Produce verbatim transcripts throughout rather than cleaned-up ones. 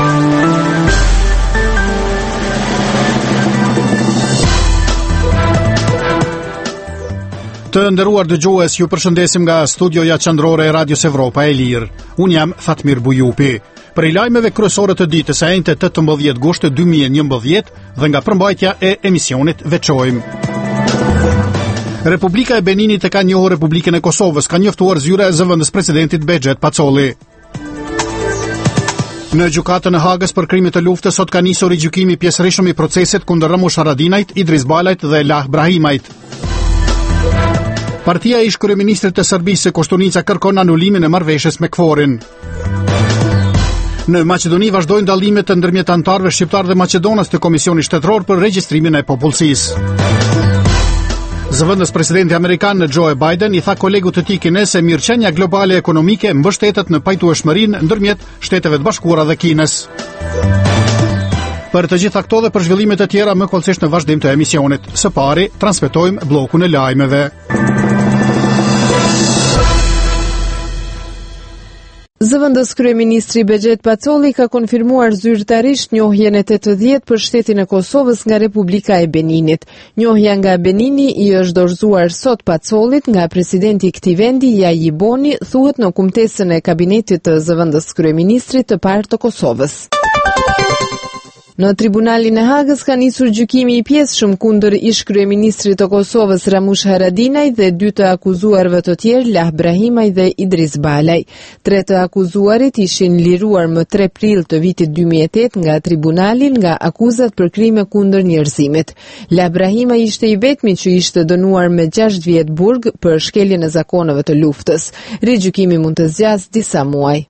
Të nderuar dëgjues, ju përshëndesim nga studioja qendrore e Radios Evropa e Lirë. Unë jam Fatmir Bujupi. Për i lajmeve kryesore të ditës së enjte tetëmbëdhjetë gusht dy mijë e njëmbëdhjetë dhe nga përmbajtja e emisionit veçojmë. Republika e Beninit e ka njohur Republikën e Kosovës, ka njoftuar zyra e zëvendës presidentit Begjet Pacolli. Në gjykatën e Hagës për krime të luftës sot ka nisur rigjykimi pjesërisht i procesit kundër Ramush Haradinajt, Idris Balajt dhe Lah Brahimajt. Partia e ish kryeministrit të Serbisë Koštunica kërkon anulimin e marrëveshjes me Kforin. Në Maqedoni vazhdojnë dallimet të ndërmjet anëtarëve shqiptar dhe maqedonas të Komisionit Shtetëror për regjistrimin e popullsisë. Zëvendës presidenti amerikan Joe Biden i tha kolegut të tij kinez se mirëqenia globale ekonomike mbështetet në pajtueshmërinë ndërmjet Shteteve të Bashkuara dhe Kinës. Për të gjitha këto dhe për zhvillimet e tjera më kollësisht në vazhdim të emisionit. Së pari, transmetojmë bllokun e lajmeve. Zëvendës kryeministri Begjet Pacolli ka konfirmuar zyrtarisht njohjen e tetëdhjetë për shtetin e Kosovës nga Republika e Beninit. Njohja nga Benini i është dorëzuar sot Pacollit nga presidenti i këtij vendi Jaji Boni, thuhet në kumtesën e kabinetit të zëvendës kryeministrit të parë të Kosovës. Në tribunalin e Hagës ka nisur gjykimi i pjesëshëm kundër ish kryeministrit të Kosovës Ramush Haradinaj dhe dy të akuzuarve të tjerë Lah Brahimaj dhe Idris Balaj. Tre të akuzuarit ishin liruar më tre prill të vitit dy mijë e tetë nga tribunali nga akuzat për krime kundër njerëzimit. Lah Brahimaj ishte i vetmi që ishte dënuar me gjashtë vjet burg për shkeljen e zakoneve të luftës. Rigjykimi mund të zgjasë disa muaj.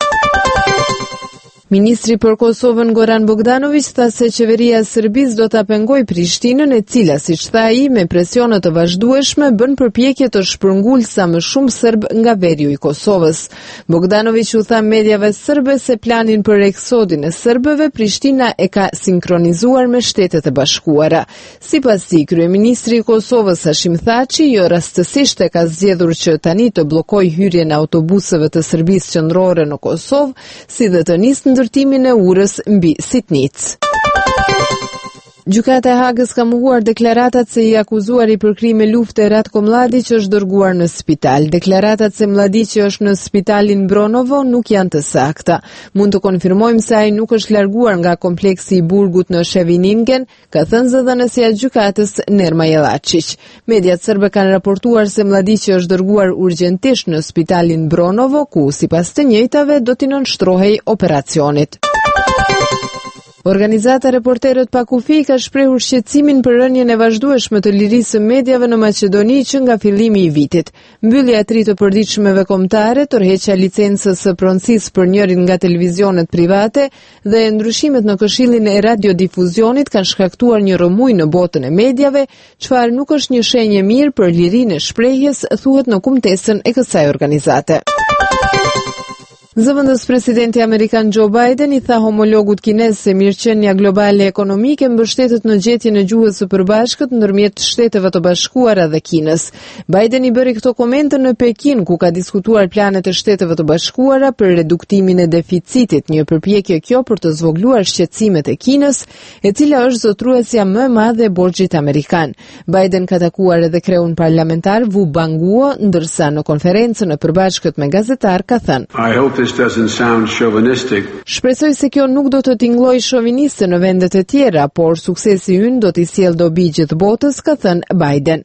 Ministri për Kosovën Goran Bogdanović tha se qeveria e Serbisë do ta pengojë Prishtinën, e cila, siç tha ai, me presione të vazhdueshme bën përpjekje të shpërngulë sa më shumë serb nga veriu i Kosovës. Bogdanović u tha mediave serbe se planin për eksodin e serbëve Prishtina e ka sinkronizuar me Shtetet e Bashkuara. Sipas tij, kryeministri i Kosovës Hashim Thaçi jo rastësisht e ka zgjedhur që tani të bllokojë hyrjen e autobuseve të Serbisë qendrore në Kosovë, si dhe të nisë ndërtimin e urës mbi Sitnicë. Gjykata e Hagës ka mohuar deklaratat se i akuzuari për krime lufte Ratko Mladić është dërguar në spital. Deklaratat se Mladići është në spitalin Bronovo nuk janë të sakta. Mund të konfirmojmë se ai nuk është larguar nga kompleksi i burgut në Sheviningen, ka thënë zëdhënësja e gjykatës Nerma Jelačić. Mediat serbe kanë raportuar se Mladići është dërguar urgjentisht në spitalin Bronovo, ku sipas të njëjtave do t'i nënshtrohej operacionit. Organizata Reporterët pa kufi ka shprehur shqetësimin për rënien e vazhdueshme të lirisë së mediave në Maqedoni që nga fillimi i vitit. Mbyllja e tri të përditshmeve kombëtare, tërheqja licencës së pronësisë për njërin nga televizionet private dhe ndryshimet në Këshillin e Radiodifuzionit kanë shkaktuar një rrëmuj në botën e mediave, çfarë nuk është një shenjë mirë për lirinë e shprehjes, thuhet në kumtesën e kësaj organizate. Zëvendës presidenti amerikan Joe Biden i tha homologut kinez se mirëqenia globale ekonomike mbështetet në gjetjen e gjuhës së përbashkët ndërmjet Shteteve të Bashkuara dhe Kinës. Biden i bëri këto komente në Pekin, ku ka diskutuar planet e Shteteve të Bashkuara për reduktimin e deficitit, një përpjekje kjo për të zvogluar shqetësimet e Kinës, e cila është zotruesja më e madhe e borxhit amerikan. Biden ka takuar edhe kreun parlamentar Wu Banguo, ndërsa në konferencën e përbashkët me gazetar ka thënë: Shpresoj se kjo nuk do të tingëllojë shoviniste në vendet e tjera, por suksesi ynë do t'i sjellë dobi gjithë botës, ka thënë Biden.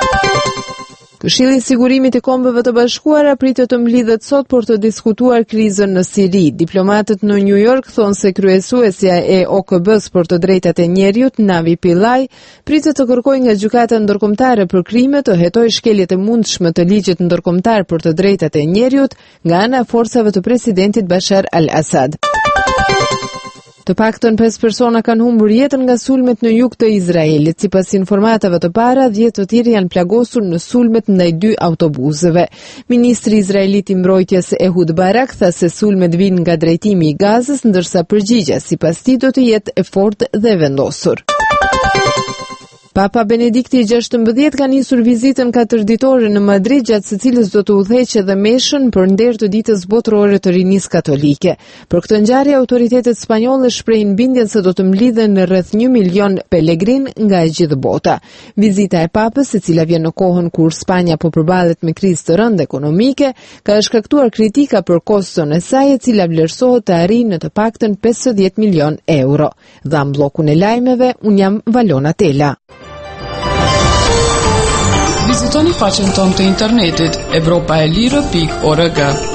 Këshilli i Sigurimit i Kombeve të Bashkuara pritet të mblidhet sot për të diskutuar krizën në Siri. Diplomatët në New York thonë se kryesuesja e O K B-s për të drejtat e njerëzit, Navi Pillay, pritet të kërkojë nga gjykata ndërkombëtare për krime të hetojë shkeljet e mundshme të ligjit ndërkombëtar për të drejtat e njerëzit nga ana e forcave të presidentit Bashar al-Assad. Të paktën pesë persona kanë humbur jetën nga sulmet në jug të Izraelit. Sipas informatave të para, dhjetë të tjerë janë plagosur në sulmet ndaj dy autobuseve. Ministri izraelit i mbrojtjes Ehud Barak tha se sulmet vijnë nga drejtimi i Gazës, ndërsa përgjigjja sipas tij do të jetë e fortë dhe e vendosur. Papa Benedikti gjashtëmbëdhjetë ka nisur vizitën katërditore në Madrid, gjatë së cilës do të udhëheqë edhe meshën për nder të ditës botërore të rinisë katolike. Për këtë ngjarje, autoritetet spanjolle shprehin bindjen se do të mlidhen rreth një milion pelegrin nga e gjithë bota. Vizita e Papës, e cila vjen në kohën kur Spanja po përballet me krizë të rëndë ekonomike, ka shkaktuar kritika për koston e saj, e cila vlerësohet të arrijë në të paktën pesëdhjetë milion euro. Dham bllokun e lajmeve, un jam Valona Tela. Vizitoni faqen tonë të internetit evropaelire pikë org.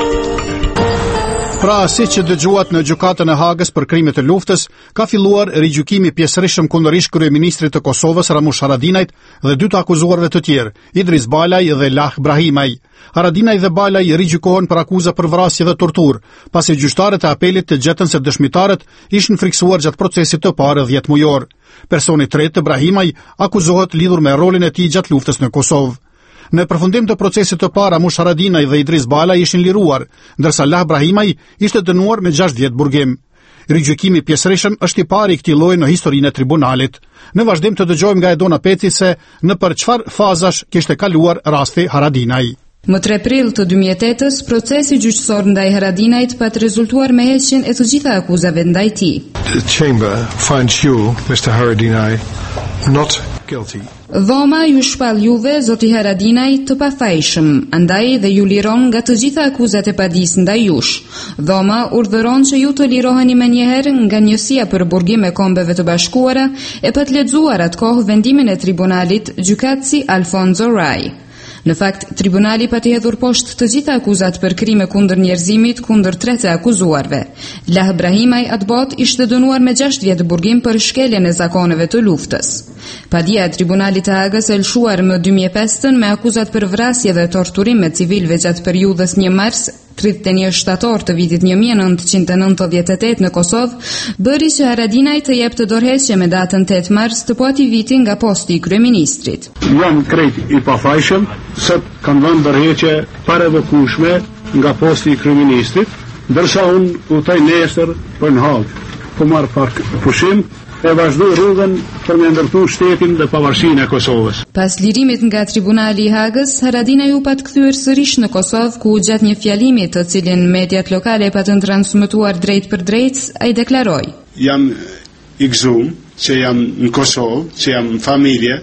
Pra, si që dëgjuat në gjykatën e Hagës për krimet e luftës, ka filluar rigjykimi pjesërisht kundër ish kryeministrit të Kosovës Ramush Haradinajt dhe dy të akuzuarve të tjerë, Idris Balaj dhe Lah Brahimaj. Haradinaj dhe Balaj rigjykohen për akuza për vrasje dhe torturë, pasi gjyqtarët e apelit të gjetën se dëshmitarët ishin friksuar gjatë procesit të parë dhjetë mujor. Personi tretë, Brahimaj, akuzohet lidhur me rolin e tij gjatë luftës në Kosovë. Në përfundim të procesit të parë, Ramush Haradinaj dhe Idris Balaj ishin liruar, ndërsa Lah Brahimaj ishte dënuar me gjashtë vjet burgim. Rigjykimi pjesërisht është i pari i këtij lloji në historinë e tribunalit. Në vazhdim të dëgjojmë nga Edona Peci se në për çfarë fazash kishte kaluar rasti Haradinaj. Më tre prill të dy mijë e tetës, procesi gjyqësor ndaj Haradinajt pat rezultuar me heqjen e të gjitha akuzave ndaj tij. The chamber finds you, Mister Haradinaj, not guilty. Dhoma ju shpall juve, zoti Haradinaj, të pafajshëm, andaj dhe ju liron nga të gjitha akuzat e padis ndaj jush. Dhoma urdhëron që ju të liroheni menjëherë nga njësia për burgim e Kombeve të Bashkuara e pa të lexuar atë kohë vendimin e tribunalit gjykatësi Alfonso Rai. Në fakt, tribunali pati hedhur poshtë të gjitha akuzat për krime kundër njerëzimit kundër tre të akuzuarve. Lah Brahimaj atë botë ishte dënuar me gjashtë vjet burgim për shkeljen e zakoneve të luftës. Padia e tribunalit të Hagës e lshuar më dy mijë e pesë me akuzat për vrasje dhe torturim me civilëve gjatë periudhës një mars tridhjetë e një shtator të vitit një mijë e nëntëqind e nëntëdhjetë e tetë në Kosovë, bëri që Haradinaj të jepte dorëheqje me datën tetë mars të po atij viti nga posti i kryeministrit. Jam krejt i pafajshëm, sot kam dhënë dorëheqje parevokueshme nga posti i kryeministrit, ndërsa unë udhtoj nesër për në Hagë. Po marr pak pushim e vazhdoj rrugën për me ndërtu shtetin dhe pavarësinë e Kosovës. Pas lirimit nga tribunali i Hagës, Haradinaj u pat kthyer sërish në Kosovë, ku gjatë një fjalimi të cilin mediat lokale patën transmetuar drejt për drejt, ai deklaroi: Jam i gëzuar që jam në Kosovë, që jam në familje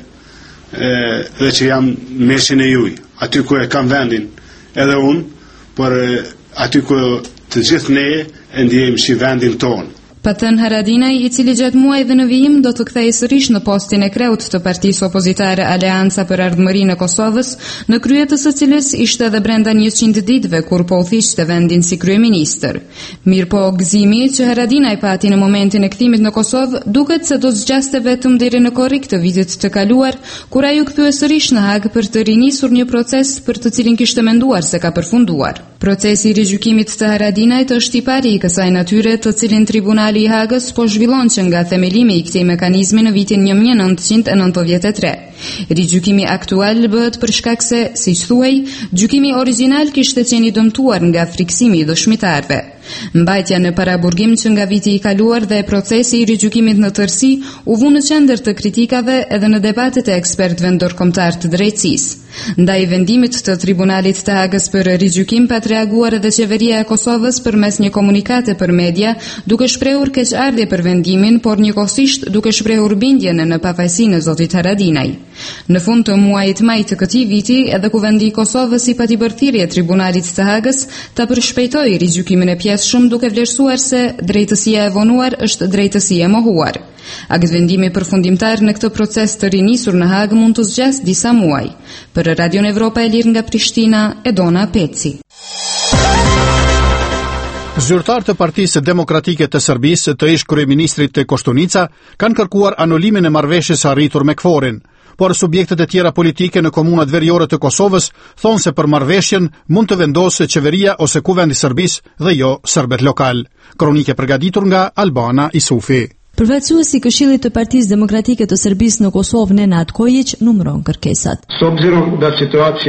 e, dhe që jam mesin e juj, aty ku e kam vendin edhe unë, por aty ku të gjithë ne e ndjejmë si vendin tonë. Patën Haradinaj, i cili gjatë muajve në vijim do të kthehej sërish në postin e kreut të partisë opozitare Aleanca për Ardhmërinë e Kosovës, në krye të së cilës ishte edhe brenda njëqind ditëve kur po udhëhiqte vendin si kryeministër. Mirëpo gëzimi që Haradinaj pati në momentin e kthimit në Kosovë duket se do zgjaste vetëm deri në korrik të vitit të kaluar, kur ai u kthye sërish në Hagë për të rinisur një proces për të cilin kishte menduar se ka përfunduar. Procesi i rigjykimit të Haradinajt është i pari i kësaj natyre, të cilin tribunali i Hagës po zhvillon që nga themelimi i këtij mekanizmi në vitin një mijë e nëntëqind e nëntëdhjetë e tre. Rigjykimi aktual bëhet për shkak se, siç thuaj, gjykimi origjinal kishte qenë i dëmtuar nga friksimi i dëshmitarëve. Mbajtja në paraburgim që nga viti i kaluar dhe procesi i rigjykimit në tërësi u vu në qendër të kritikave edhe në debatet e ekspertëve ndërkombëtar të drejtësisë. Ndaj vendimit të tribunalit të Hagës për rigjykim pat reaguar edhe qeveria e Kosovës përmes një komunikate për media, duke shprehur keqardhje për vendimin, por njëkohësisht duke shprehur bindjen në pafajësinë e zotit Haradinaj. Në fund të muajit maj të këtij viti, edhe Kuvendi i Kosovës i pati bërthirrje tribunalit të Hagës ta përshpejtojë rigjykimin e pjesëshëm, duke vlerësuar se drejtësia e vonuar është drejtësi e mohuar. Aktvendimi përfundimtar në këtë proces të rinisur në Hagë mund të zgjasë disa muaj. Për Radion Evropa e Lirë nga Prishtina, Edona Peci. Zyrtar të Partisë Demokratike të Serbisë të ish kryeministrit të Koštunica kanë kërkuar anulimin e marrëveshjes së arritur me Kforin, por subjektet e tjera politike në komunat veriore të Kosovës thonë se për marrëveshjen mund të vendosë qeveria ose kuvendi i Serbisë dhe jo serbet lokal. Kronike përgatitur nga Albana Isufi. Përfaqësuesi i Këshillit të Partisë Demokratike të Serbisë në Kosovë, Nenad Kojić, numëron kërkesat. S obzirom da situacija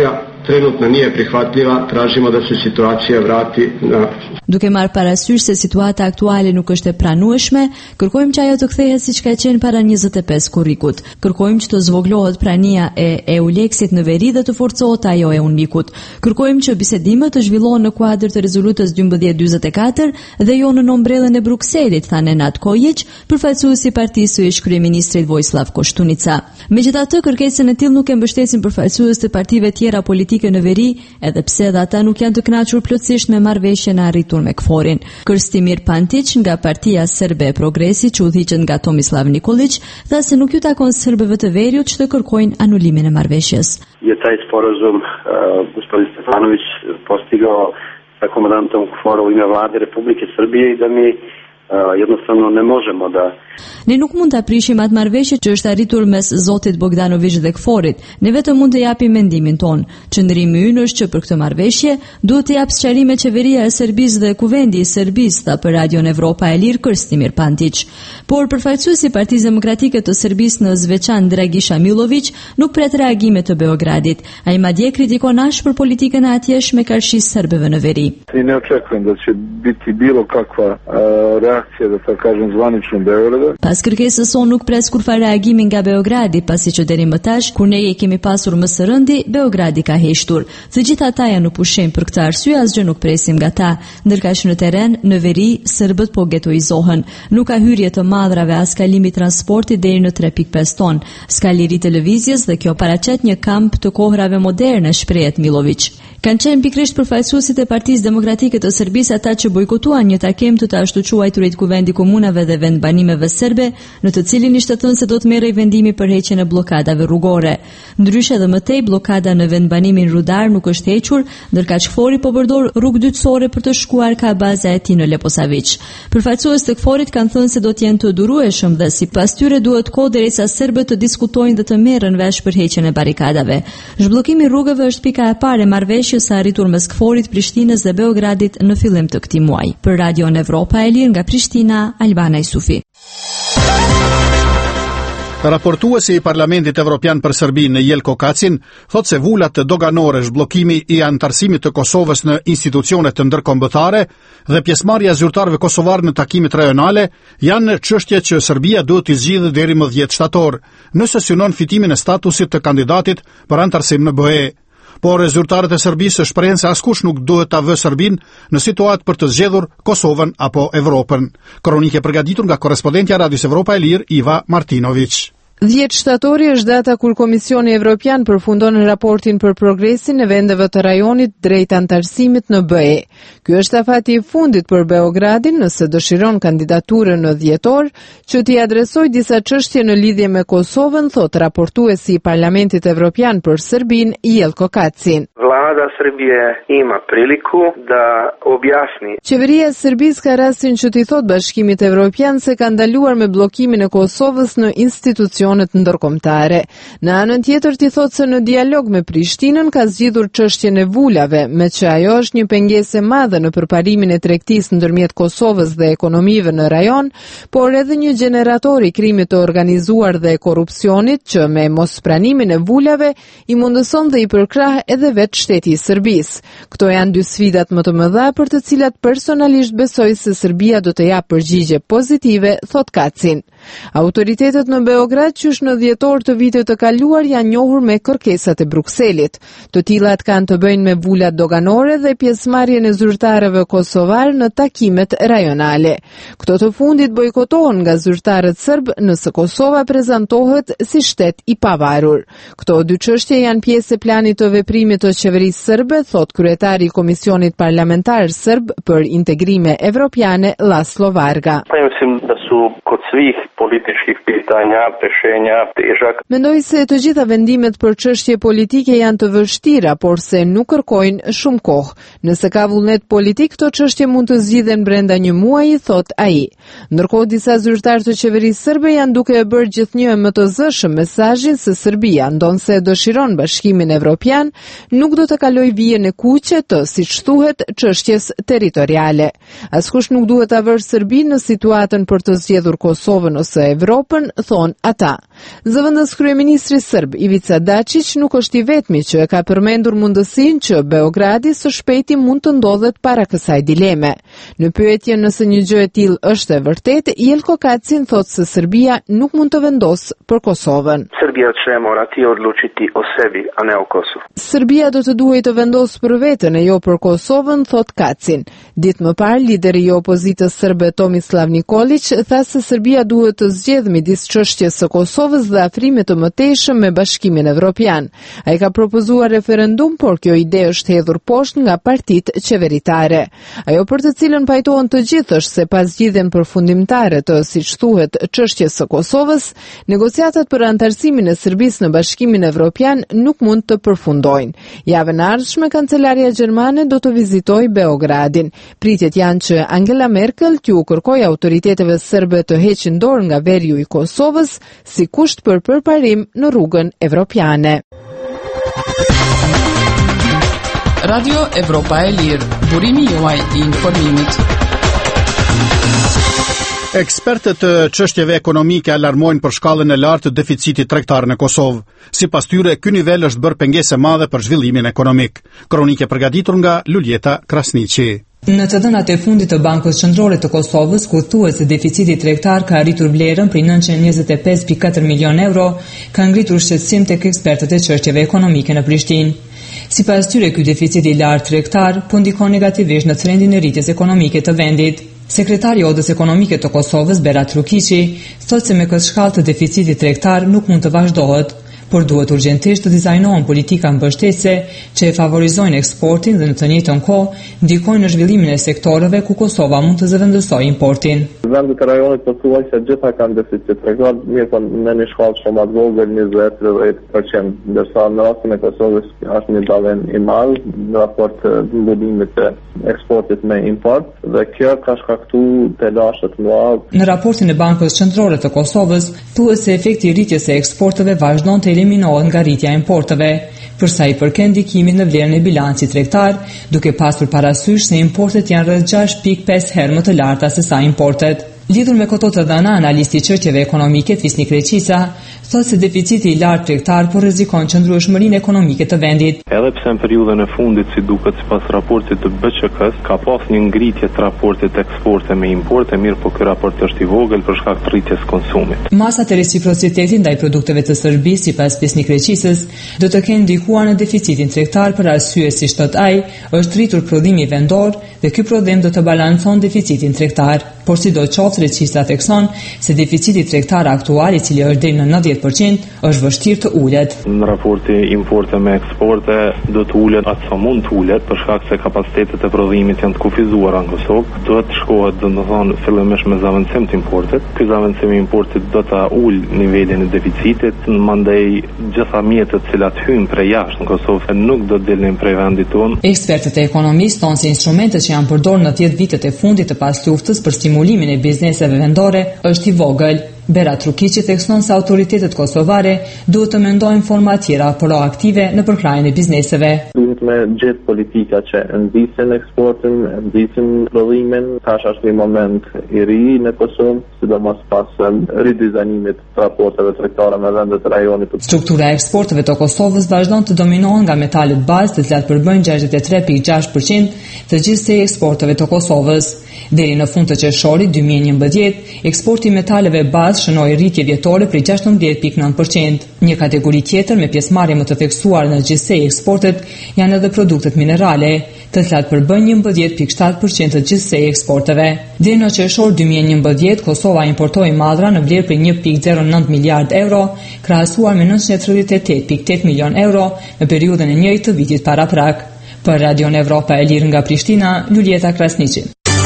trenutno nije prihvatljiva, tražimo da se situacija vrati na... Duke marrë parasysh se situata aktuale nuk është e pranueshme, kërkojmë që ajo të kthehet siç ka qenë para njëzet e pesë korrikut. Kërkojmë që të zvoglohet prania e EULEX-it në veri dhe të forcohet ajo e UNMIK-ut. Kërkojmë që bisedimet të zhvillohen në kuadër të rezolutës dymbëdhjetë dyzet e katër dhe jo në ombrellën e Brukselit, tha Nenad Kojić, përfaqësuesi i partisë së ish-kryeministrit Vojislav Koshtunica. Megjithatë, kërkesën e tillë nuk e mbështesin përfaqësues të partive tjera politike në veri, edhe pse edhe ata nuk janë të kënaqur plotësisht me marrëveshjen e arritur me Kforin. Krstimir Pantić nga Partia Serbe e Progresit, që udhëhiqet nga Tomislav Nikolić, tha se nuk ju takon serbëve të veriut që të kërkojnë anulimin e marrëveshjes. Je taj sporazum uh, gospodin Stefanović postigao sa komandantom Kfora u ime vlade Republike Srbije i da mi uh, jednostavno ne možemo da... Ne nuk mund të aprishim atë marrëveshje që është arritur mes zotit Bogdanović dhe Kforit. Ne vetëm mund të japim mendimin ton. Qëndrimi ynë është që për këtë marrëveshje duhet të jap sqarime qeveria e Serbisë dhe Kuvendi i Serbisë, tha për Radion Evropa e Lirë Krstimir Pantić. Por përfaqësuesi i Partisë Demokratike të Serbisë në Zveçan Dragiša Milović nuk pret reagime të Beogradit. Ai madje kritikon ashpër politikën e atjeshme karşisë serbëve në veri. Ne očekujem da će biti bilo kakva reakcija, da ta kažem, zvanična Beograda. Pas kërkesës sonë nuk pres kurfar reagimi nga Beogradi, pasi që deri më tash, kur ne je kemi pasur më së rëndi, Beogradi ka heshtur. Të gjitha ata janë në pushim, për këtë arsye asgjë nuk presim nga ta, ndërkaq në terren, në veri, serbët po getoizohen. Nuk ka hyrje të madrave as kalimi transporti deri në tre pikë pesë ton. S'ka liri televizjes dhe kjo paraqet një kamp të kohrave moderne, shprehet Milović. Kanë qenë pikrisht përfaqësuesit e Partisë Demokratike të Serbisë ata që bojkotuan një takim të të ashtu quajturit Kuvendi Komunave dhe vendbanimeve serbe, në të cilin ishte thënë se do të merrej vendimi për heqjen e bllokadave rrugore. Ndryshe edhe më tej, bllokada në vendbanimin Rudar nuk është hequr, ndërkaq Kfori po përdor rrugë dytësore për të shkuar ka baza e tij në Leposavić. Përfaqësues të Kforit kanë thënë se do të jenë të durueshëm dhe sipas tyre duhet kohë derisa serbët të diskutojnë dhe të merren vesh për heqjen e barikadave. Zhbllokimi i rrugëve është pika e parë e marrëveshjes që sa arritur mes Kforit, Prishtinës dhe Beogradit në fillim të këtij muaji. Për Radion Evropa e Lirë nga Prishtina, Albana Isufi. Raportuesi i Parlamentit Evropian për Serbinë, Jelko Kacin, thot se vulat doganore, zhbllokimi i antarësimit të Kosovës në institucionet të ndërkombëtare dhe pjesëmarrja e zyrtarëve kosovar në takimet rajonale janë çështje që Serbia duhet t'i zgjidhë deri më dhjetë shtator, nëse synon fitimin e statusit të kandidatit për antarësim në B E. Por zyrtarët e Serbisë shprehen se askush nuk duhet ta vë Serbinë në situatë për të zgjedhur Kosovën apo Evropën. Kronikë e përgatitur nga korrespondentja e Radios Evropa e Lirë, Iva Martinović. dhjetë shtatori është data kur Komisioni Evropian përfundon raportin për progresin e vendeve të rajonit drejt antarësimit në B E. Ky është afati i fundit për Beogradin nëse dëshiron kandidaturën në dhjetor, që t'i adresoj disa çështje në lidhje me Kosovën, thot raportuesi i Parlamentit Evropian për Serbinë, Jelko Kacin. Vlada Srbije ima priliku da objasni. Qeveria e Serbisë ka rastin që t'i thot Bashkimit Evropian se ka ndaluar me bllokimin e Kosovës në institucion ndërkombëtare. Në anën tjetër t'i thot se në dialog me Prishtinën ka zgjidhur çështjen e vulave, me që ajo është një pengesë e madhe në përparimin e tregtisë ndërmjet Kosovës dhe ekonomive në rajon, por edhe një gjenerator i krimit të organizuar dhe korrupsionit që me mospranimin e vulave i mundëson dhe i përkrah edhe vetë shteti i Serbisë. Këto janë dy sfidat më të mëdha për të cilat personalisht besoj se Serbia do të japë përgjigje pozitive, thot Kacin. Autoritetet në Beograd qysh në dhjetor të vitit të kaluar janë njohur me kërkesat e Brukselit. Të tillat kanë të bëjnë me vulat doganore dhe pjesëmarrjen e zyrtarëve kosovar në takimet rajonale. Këto të fundit bojkotohen nga zyrtarët serb nëse Kosova prezantohet si shtet i pavarur. Këto dy çështje janë pjesë e planit të veprimit të qeverisë serbe, thot kryetari i Komisionit Parlamentar Serb për Integrime Evropiane, Laslo Varga. Kod svih političkih pitanja, rješenja težak. Mendoj se të gjitha vendimet për çështje politike janë të vështira, por se nuk kërkojnë shumë kohë. Nëse ka vullnet politik, këto çështje mund të zgjidhen brenda një muaji, thot ai. Ndërkohë disa zyrtarë të qeverisë serbe janë duke e bërë gjithnjë më të zëshëm mesazhin se Serbia, ndonse dëshiron Bashkimin Evropian, nuk do të kalojë vijën e kuqe të, siç thuhet, çështjes territoriale. Askush nuk duhet ta vërë Serbinë në situatë kandidatën për të zgjedhur Kosovën ose Evropën, thon ata. Zëvendës kryeministri serb Ivica Dačić nuk është i vetmi që e ka përmendur mundësinë që Beogradi së shpejti mund të ndodhet para kësaj dileme. Në pyetjen nëse një gjë e tillë është e vërtetë, Jelko Kacin thotë se Serbia nuk mund të vendosë për Kosovën. Serbia će morati odlučiti o sebi, a ne o Kosovu. Serbia do të duhej të vendosë për veten e jo për Kosovën, thot Kacin. Ditë më parë, lideri i opozitës serbe Tomislav Nikolić tha se Serbia duhet të zgjedhë midis çështjes së Kosovës dhe afrimit të mëtejshëm me Bashkimin Evropian. Ai ka propozuar referendum, por kjo ide është hedhur poshtë nga partitë qeveritare. Ajo për të cilën pajtohen të gjithë është se pas zgjidhjen përfundimtare të, siç thuhet, çështjes së Kosovës, negociatat për antarësimin e Serbisë në Bashkimin Evropian nuk mund të përfundojnë. Javën e ardhshme kancelaria gjermane do të vizitojë Beogradin. Pritjet janë që Angela Merkel t'ju kërkojë autoriteteve serbe të heqin dorë nga veriu i Kosovës si kusht për përparim në rrugën evropiane. Radio Evropa e Lirë, burimi juaj i informimit. Ekspertët të çështjeve ekonomike alarmojnë për shkallën e lartë të deficitit tregtar në Kosovë. Sipas tyre, ky nivel është bërë pengesë e madhe për zhvillimin ekonomik. Kronikë përgatitur nga Luljeta Krasniqi. Në të dhënat e fundit të Bankës Qendrore të Kosovës, ku thuhet se deficiti tregtar ka arritur vlerën prej nëntëqind e njëzet e pesë pikë katër milion euro, ka ngritur shqetësim tek ekspertët e çështjeve ekonomike në Prishtinë. Sipas tyre, ky deficit i lartë tregtar po ndikon negativisht në trendin e rritjes ekonomike të vendit. Sekretari i Odës Ekonomike të Kosovës, Berat Rukiqi, thotë se me këtë shkallë të deficitit tregtar nuk mund të vazhdohet, por duhet urgjentisht të dizajnohen politika mbështetëse që e favorizojnë eksportin dhe në të njëjtën kohë ndikojnë në zhvillimin e sektoreve ku Kosova mund të zëvendësojë importin. Vendet e rajonit pothuajse gjitha kanë deficit tregtar, mirë po në një shkallë shumë më të vogël, njëzet deri në dhjetë përqind, ndërsa në rastin e Kosovës është një dallim i madh në raport të mbullimit të eksportit me import dhe kjo ka shkaktuar telashe të mëdha. Në raportin e Bankës Qendrore të Kosovës thuhet se efekti i rritjes së eksporteve vazhdon të eliminohet nga rritja e importeve, përsa i përket ndikimit në vlerën e bilancit tregtar, duke pasur parasysh se importet janë rreth gjashtë pikë pesë herë më të larta se sa importet. Lidhur me këto të dhëna, analisti i çështjeve ekonomike Fisnik Reqisa thotë se deficiti i lartë tregtar po rrezikon qëndrueshmërinë ekonomike të vendit. Edhe pse në periudhën e fundit, si duket sipas raportit të B Q K-s, ka pas një ngritje të raportit eksporte me importe, mirë po ky raport është i vogël për shkak të rritjes konsumit. Masat e reciprocitetit ndaj produkteve të Serbisë, sipas Fisnik Reqisës, do të kenë ndikuar në deficitin tregtar për arsye, siç thot ai, është rritur prodhimi vendor dhe ky prodhim do të balancon deficitin tregtar. Por sidoqoftë, Reqisa thekson se deficiti tregtar aktual, i cili është deri në nëntëdhjetë përqind, është vështirë të ulet. Në raporti importe me eksporte do të ulet atë sa mund të ulet për shkak se kapacitetet e prodhimit janë të kufizuara në Kosovë. Duhet të shkohet domethënë fillimisht me zaventësim të importit. Ky zaventësim i importit do ta ul nivelin e deficitit, mandej gjitha mjetet të cilat hyjnë prej jashtë në Kosovë nuk do të dilnin prej vendit tonë. Ekspertët e ekonomisë thonë se instrumentet që janë përdorur në dhjetë vitet e fundit të pasluftës për stimulimin e bizneseve vendore është i vogël. Berat Rukiqi thekson se autoritetet kosovare duhet të mendojnë forma tjera proaktive në përkrajin e bizneseve. Duhet me gjithë politika që nxisin eksportin, nxisin prodhimin, tash është një moment i ri në Kosovë, sidomos pas ridizajnimit të raporteve tregtare me vendet e rajonit. Struktura e eksporteve të Kosovës vazhdon të dominohen nga metalet bazë, të cilat përbëjnë gjashtëdhjetë e tre pikë gjashtë përqind të gjithsej eksporteve të Kosovës. Deri në fund të qershorit dy mijë e njëmbëdhjetë, eksporti i metaleve bazë shënoi rritje vjetore prej gjashtëmbëdhjetë pikë nëntë përqind. Një kategori tjetër me pjesëmarrje më të theksuar në gjithsej eksportet janë edhe produktet minerale, të cilat përbëjnë njëmbëdhjetë pikë shtatë përqind të gjithsej eksporteve. Deri në qershor dy mijë e njëmbëdhjetë, Kosova importoi madhra në vlerë prej një pikë zero nëntë miliard euro, krahasuar me nëntëqind e tridhjetë e tetë pikë tetë milion euro në periudhën e njëjtë të vitit paraprak. Për Radion Evropa e Lirë nga Prishtina, Luljeta Krasniqi.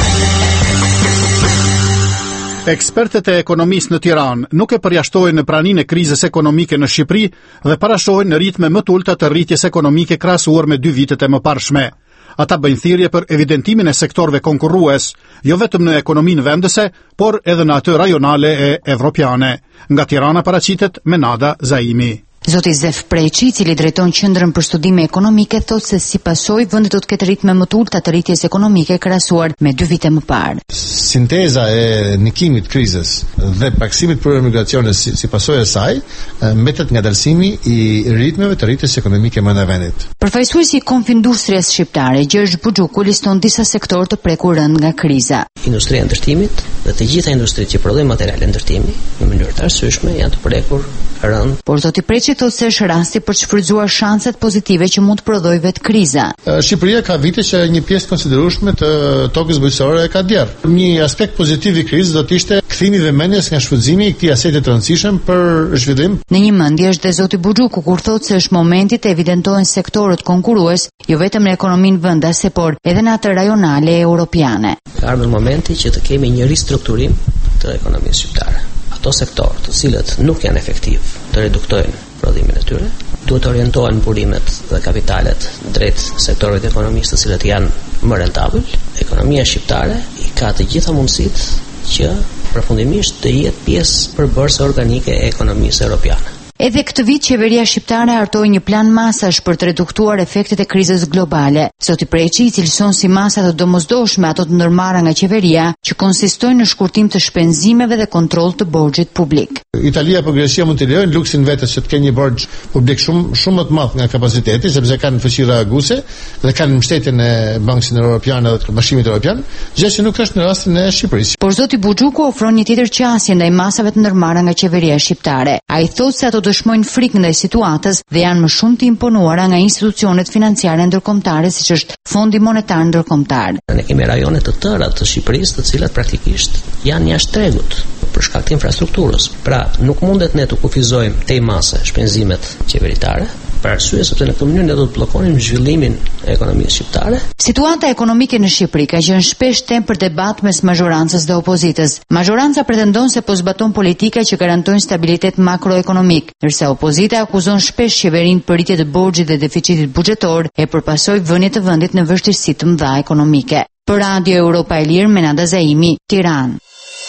Ekspertët e ekonomisë në Tiranë nuk e përjashtojnë në praninë e krizës ekonomike në Shqipëri dhe parashohin në ritme më të ulta të rritjes ekonomike krahasuar me dy vitet e mëparshme. Ata bëjnë thirrje për evidentimin e sektorëve konkurrues, jo vetëm në ekonominë vendese, por edhe në atë rajonale e evropiane. Nga Tirana paraqitet Menada Zaimi. Zoti Zef Preçi, i cili drejton Qendrën për Studime Ekonomike, thotë se si pasojë vendi do të ketë ritme më të ulta të rritjes ekonomike krahasuar me dy vite më parë. Sinteza e nikimit krizës dhe paksimit për emigracionin si, si pasojë e saj mbetet ngadalësimi i ritmeve të rritjes ekonomike brenda vendit. Përfaqësuesi i Konfindustrisë shqiptare, Gjergj Buxhuku, liston disa sektorë të prekur rënd nga kriza. Industria e ndërtimit dhe të gjitha industritë që prodhojnë materiale ndërtimi në mënyrë të arsyeshme janë të prekur rënd. Por zoti Preçi thotë se është rasti për të shfrytzuar shanset pozitive që mund të prodhojë vetë kriza. Shqipëria ka vite që një pjesë konsiderueshme të tokës bujqësore e ka djerë. Një aspekt pozitiv i krizës do të ishte kthimi i vëmendjes nga shfrytëzimi i këtij aseti të rëndësishëm për zhvillim. Në një mendje është dhe zoti Buxhuku kur thotë se është momenti të evidentohen sektorët konkurrues jo vetëm në ekonominë vendase, por edhe në atë rajonale e europiane. Ka ardhur momenti që të kemi një ristrukturim të ekonomisë shqiptare. Ato sektorë të cilët nuk janë efektiv të reduktojnë prodhimin e tyre, duhet të orientohen burimet dhe kapitalet drejt sektorëve të ekonomisë të cilët janë më rentabël. Ekonomia shqiptare i ka të gjitha mundësitë që përfundimisht të jetë pjesë përbërëse organike e ekonomisë europiane. Edhe këtë vit qeveria shqiptare hartoi një plan masash për të reduktuar efektet e krizës globale. Zoti Preçi i cilëson si masa të domosdoshme ato të ndërmarra nga qeveria, që konsistojnë në shkurtim të shpenzimeve dhe kontroll të borxhit publik. Italia apo Greqia mund të lejojnë luksin vetes që të kenë një borxh publik shumë shumë më të madh nga kapaciteti, sepse kanë fuqi reaguese dhe kanë mbështetjen e Bankës Qendrore Evropiane dhe të Bashkimit Evropian, gjë që nuk është në rastin e Shqipërisë. Por zoti Buxhuku ofron një tjetër qasje ndaj masave të ndërmarra nga qeveria shqiptare. Ai thotë se ato dëshmojnë frikë ndaj situatës dhe janë më shumë të imponuara nga institucionet financiare ndërkombëtare, siç është Fondi Monetar Ndërkombëtar. Ne kemi rajone të tëra të Shqipërisë të cilat praktikisht janë jashtë tregut për shkak të infrastrukturës. Pra, nuk mundet ne të kufizojmë tej mase shpenzimet qeveritare, për arsye sepse në këtë mënyrë ne do të bllokonim zhvillimin e ekonomisë shqiptare. Situata ekonomike në Shqipëri ka qenë shpesh temë për debat mes mazhorancës dhe opozitës. Mazhoranca pretendon se po zbaton politika që garantojnë stabilitet makroekonomik, ndërsa opozita akuzon shpesh qeverinë për rritje të borxhit dhe deficitit buxhetor e përpasoj vënie të vendit në vështirësi të mëdha ekonomike. Për Radio Europa e Lirë, Menada Zaimi, Tiranë.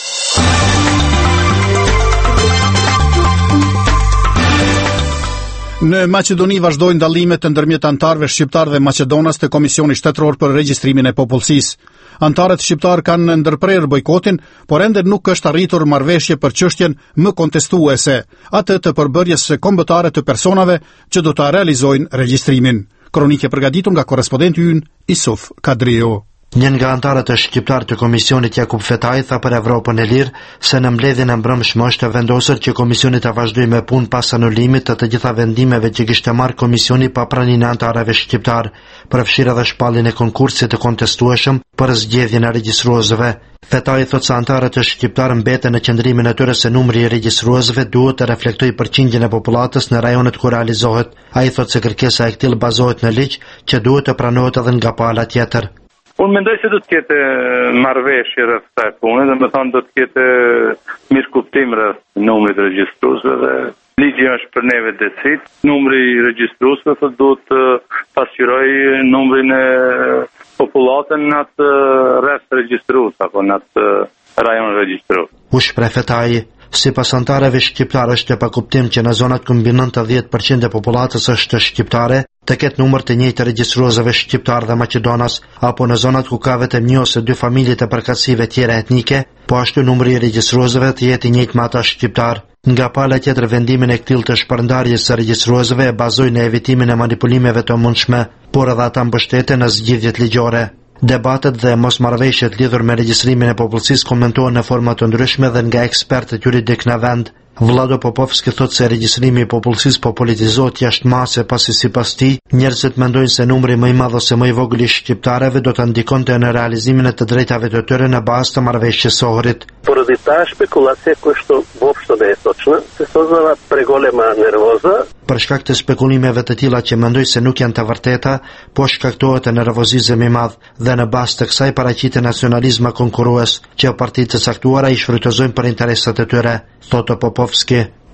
Në Maqedoni vazhdojnë dallimet ndërmjet antarëve shqiptar dhe maqedonas të Komisioni Shtetëror për Regjistrimin e Popullsisë. Antarët shqiptar kanë ndërprerë bojkotin, por ende nuk është arritur marrëveshje për çështjen më kontestuese, atë të përbërjes së kombëtare të personave që do ta realizojnë regjistrimin. Kronikë përgatitur nga korrespondenti ynë Isuf Kadrio. Një nga antarët e shqiptar të komisionit Jakub Fetaj tha për Evropën e Lirë se në mbledhjen e mbrëmshme është vendosur që komisioni të vazhdojë me punë pas anulimit të të gjitha vendimeve që kishte marrë komisioni pa praninë e antarëve shqiptar, përfshirë edhe shpalljen e konkursit të kontestueshëm për zgjedhjen e regjistruesve. Fetaj thotë se antarët e shqiptar mbeten në qëndrimin e tyre se numri i regjistruesve duhet të reflektojë përqindjen e popullatës në rajonet ku realizohet. Ai thotë se kërkesa e këtij bazohet në ligj që duhet të pranohet edhe nga pala tjetër. Unë mendoj se do të ketë marrëveshje rreth kësaj pune, dhe më thonë do të ketë mirëkuptim rreth numrit të regjistruesve dhe ligji është për neve decit. Numri i regjistruesve thotë duhet të pasqyrojë numrin e popullatën në atë rreth regjistrues apo në atë rajon regjistrues. U shpreh Fetaj. Si pas antarëve shqiptar është e pakuptim që në zonat ku mbi nëntëdhjetë përqind e popullatës është shqiptare, të ketë numër të njëjtë të regjistruesve shqiptar dhe maqedonas, apo në zonat ku ka vetëm një ose dy familje të përkatësive tjera etnike, po ashtu numri i regjistruesve të jetë i njëjtë me ata shqiptar. Nga pala tjetër, vendimin e këtij të shpërndarjes së regjistruesve e bazoi në evitimin e manipulimeve të mundshme, por edhe ata mbështeten në zgjidhjet ligjore. Debatet dhe mosmarrëveshjet lidhur me regjistrimin e popullsisë komentohen në forma të ndryshme dhe nga ekspertët juridik në vend. Vlado Popovski thotë se regjistrimi i popullsisë po politizohet jashtë mase, pasi sipas tij njerëzit mendojnë se numri më i madh ose më i vogël i shqiptarëve do të ndikonte në realizimin e të drejtave të tyre në bazë të marrëveshjes së Ohrit. Pоради тази спекулация, която въобще не е точна, се създава преголема нервоза. Për shkak të spekulimeve të tilla që mendoj se nuk janë të vërteta, po shkaktohet nervozizëm i madh dhe në bazë të kësaj paraqitet nacionalizma konkurrues që partitë të caktuara i shfrytëzojnë për interesat e tyre, thotë Popovski.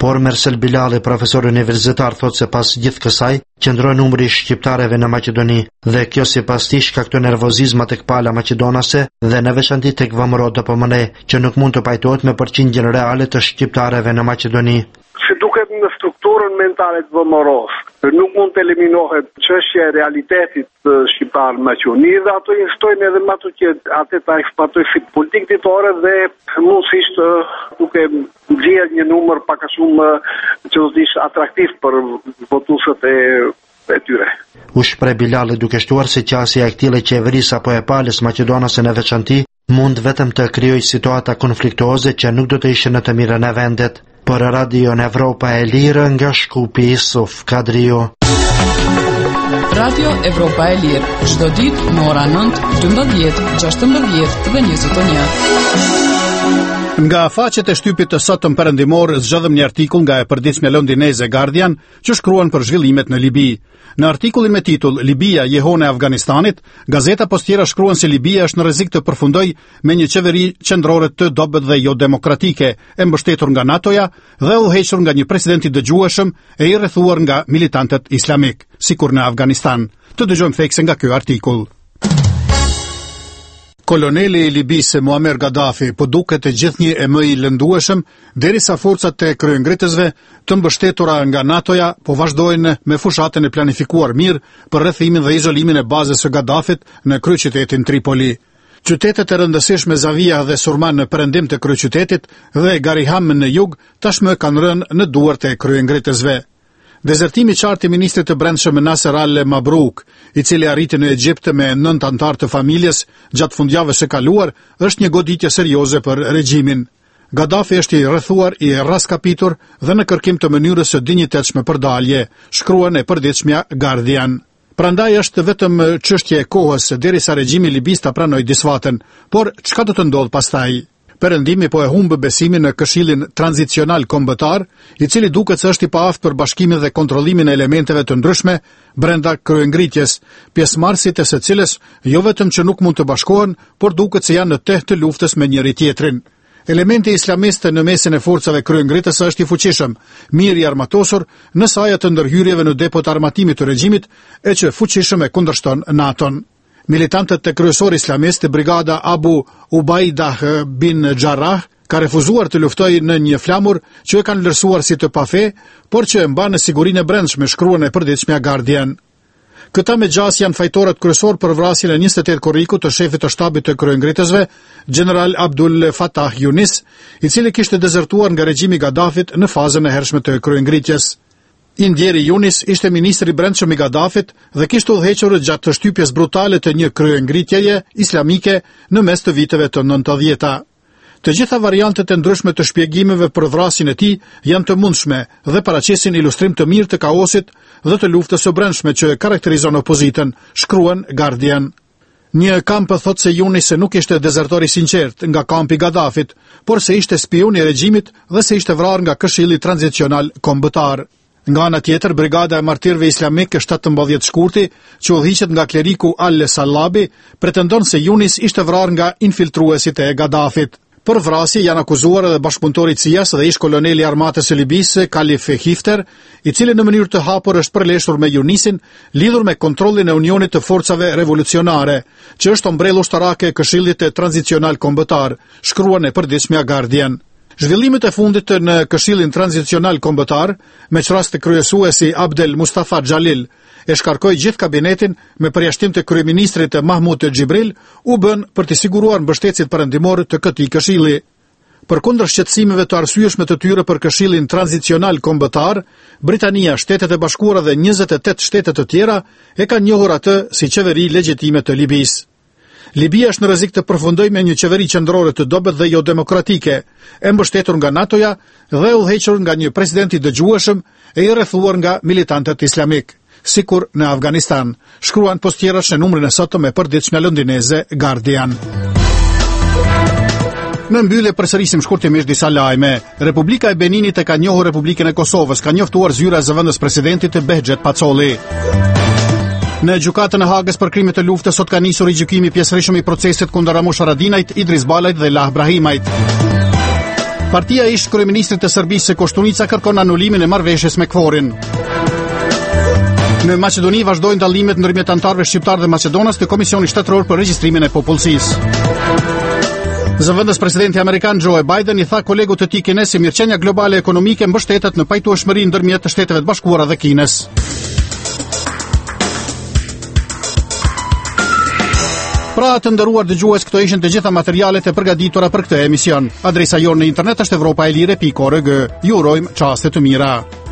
Por Mersel Bilali, profesor universitar, thot se pas gjithë kësaj, qëndroi numri i shqiptarëve në Maqedoni dhe kjo sipas tij shkaktoi nervozizma tek pala maqedonase dhe në veçanti tek V M R O D P M N, që nuk mund të pajtohet me përqindjen reale të shqiptarëve në Maqedoni. Si duket në strukturën mentale të V M R O-s, nuk mund të eliminohet çështja e realitetit shqiptar në Maqedoni dhe ato instojnë edhe më ato që atë ta eksploatoj fit politik ditore dhe mundësisht duke nxjerr një numër pak a shumë që do të ishte atraktiv për votuesët e e tyre. U shpreh Bilali duke shtuar se qasja e këtij qeverisë apo e palës maqedonase në veçanti mund vetëm të krijojë situata konfliktuoze që nuk do të ishin në të mirën e vendet. Për Radio Evropa e Lirë nga Shkupi Isuf Kadrio. Radio Evropa e Lirë, çdo ditë në ora nëntë, dymbëdhjetë, gjashtëmbëdhjetë dhe njëzet e një. Nga faqet e shtypit të sotëm perëndimor zgjedhëm një artikull nga e përditshmja londineze Guardian që shkruan për zhvillimet në Libi. Në artikullin me titull Libia jehon e Afganistanit, gazeta postiera shkruan se Libia është në rrezik të përfundojë me një qeveri qendrore të dobët dhe jo demokratike, e mbështetur nga NATO-ja dhe udhëhequr nga një president i dëgjueshëm e i rrethuar nga militantët islamik, sikur në Afganistan. Të dëgjojmë thekse nga ky artikull. Koloneli i Libisë Muammar Gaddafi po duket e gjithnjë e më i lëndueshëm, derisa forcat e kryengritësve të mbështetura nga NATO-ja po vazhdojnë me fushatën e planifikuar mirë për rrethimin dhe izolimin e bazës së Gaddafit në kryeqytetin Tripoli. Qytetet e rëndësishme Zavia dhe Surman në perëndim të kryeqytetit dhe Gariham në jug tashmë kanë rënë në duart e kryengritësve. Dezertimi i qartë i ministrit të brendshëm Nasser al-Mabruk, i cili arriti në Egjipt me nëntë antar të familjes gjatë fundjavës së kaluar, është një goditje serioze për regjimin. Gaddafi është i rrethuar, i raskapitur dhe në kërkim të mënyrës së dinjitetshme për dalje, shkruan e përditshmja Guardian. Prandaj është vetëm çështje e kohës derisa regjimi libis ta pranojë disfatën, por çka do të ndodh pastaj? Perëndimi po e humbë besimin në Këshillin Tranzicional Kombëtar, i cili duket se është i paaftë për bashkimin dhe kontrollimin e elementeve të ndryshme brenda kryengritjes, pjesëmarrësit e së cilës jo vetëm që nuk mund të bashkohen, por duket se janë në teh të luftës me njëri tjetrin. Elementi islamist në mesin e forcave kryengritëse është i fuqishëm, mirë i armatosur në saja të ndërhyrjeve në depot armatimit të regjimit e që fuqishëm e kundërshton NATO-n. Militantët të kryesor islamist, brigada Abu Ubaidah bin Jarrah, ka refuzuar të luftojë në një flamur që e kanë lërsuar si të pafe, por që e mban në sigurinë e brendshme, shkruan e përditshmja Guardian. Këta me gjas janë fajtorët kryesor për vrasjen e njëzet e tetë korriku të shefit të shtabit të kryengritësve, General Abdul Fattah Yunis, i cili kishte dezertuar nga regjimi Gaddafit në fazën e hershme të kryengritjes. Indjeri Yunis ishte ministri i brendshëm i Gaddafit dhe kishte udhëhequr gjatë të shtypjes brutale të një kryengritjeje islamike në mes të viteve të nëntëdhjeta. Të gjitha variantet e ndryshme të shpjegimeve për vrasjen e tij janë të mundshme dhe paraqesin ilustrim të mirë të kaosit dhe të luftës së brendshme që karakterizon opozitën, shkruan Guardian. Një kamp thot se Yunis nuk ishte dezertor i sinqert nga kampi i Gaddafit, por se ishte spion i regjimit dhe se ishte vrarë nga Këshilli Tranzicional Kombëtar. Nga ana tjetër, brigada e martirëve islamik shtatëmbëdhjetë shkurti, që udhëhiqet nga kleriku Al-Sallabi, pretendon se Yunis ishte vrarë nga infiltruesit e Gaddafit. Për vrasje janë akuzuar edhe bashkëpunëtori i C I A-s dhe ish koloneli i armatës së Libisë, Khalif Hifter, i cili në mënyrë të hapur është përleshur me Yunisin, lidhur me kontrollin e Unionit të Forcave Revolucionare, që është ombrellë ushtarake e Këshillit Tranzicional Kombëtar, shkruan e përditshmja Guardian. Zhvillimet e fundit në Këshillin Tranzicional Kombëtar, me çrast të kryesuesi Abdel Mustafa Xhalil, e shkarkoi gjithë kabinetin me përjashtim të kryeministrit Mahmud Xhibril, u bën për të siguruar mbështetësit perëndimor të këtij këshilli. Përkundër shqetësimeve të arsyeshme të tyre për Këshillin Tranzicional Kombëtar, Britania, Shtetet e Bashkuara dhe njëzet e tetë shtete të tjera e kanë njohur atë si qeveri legjitime të Libisë. Libia është në rrezik të përfundojë me një qeveri qendrore të dobët dhe jo demokratike, e mbështetur nga NATO-ja dhe udhëhequr nga një president i dëgjueshëm e i rrethuar nga militantët islamik, sikur në Afganistan, shkruan postierash në numrin e sotëm e përditshme londineze Guardian. Në mbyllje përsërisim shkurtimisht disa lajme. Republika e Beninit e ka njohur Republikën e Kosovës, ka njoftuar zyra e zëvendës presidentit Behxhet Pacoli. Në gjykatën e Hagës për krime të luftës sot ka nisur rigjykimi pjesërisht i procesit kundër Ramush Haradinajt, Idris Balajt dhe Lah Brahimajt. Partia ish kryeministrit të Serbisë së Koshtunica kërkon anulimin e marrëveshjes me Kforin. Në Maqedoni vazhdojnë dallimet ndërmjet anëtarëve shqiptar dhe Maqedonas të Komisionit Shtetëror për Regjistrimin e Popullsisë. Zëvendës presidenti amerikan Joe Biden i tha kolegut të tij kinez se mirëqenia globale ekonomike mbështetet në pajtueshmëri ndërmjet të Shteteve të Bashkuara dhe Kinës. Pra të nderuar dëgjues, këto ishin të gjitha materialet e përgatitura për këtë emision. Adresa jonë në internet është evropaelire pikë org. Ju urojmë çaste të mira.